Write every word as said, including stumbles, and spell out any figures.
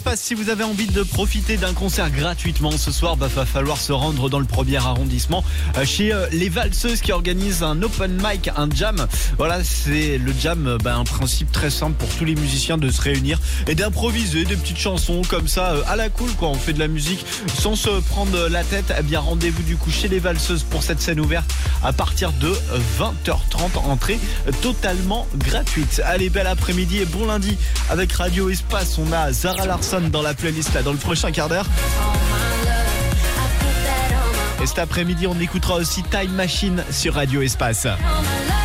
Espace, si vous avez envie de profiter d'un concert gratuitement ce soir, bah, va falloir se rendre dans le premier arrondissement euh, chez euh, Les Valseuses qui organisent un open mic, un jam. Voilà, c'est le jam, bah, un principe très simple pour tous les musiciens de se réunir et d'improviser des petites chansons comme ça euh, à la cool, quoi. On fait de la musique sans se prendre la tête. Eh bien, rendez-vous du coup chez Les Valseuses pour cette scène ouverte à partir de vingt heures trente, entrée totalement gratuite. Allez, bel après-midi et bon lundi avec Radio Espace. On a Zara Larsson dans la playlist là dans le prochain quart d'heure. Et cet après-midi, on écoutera aussi Time Machine sur Radio Espace.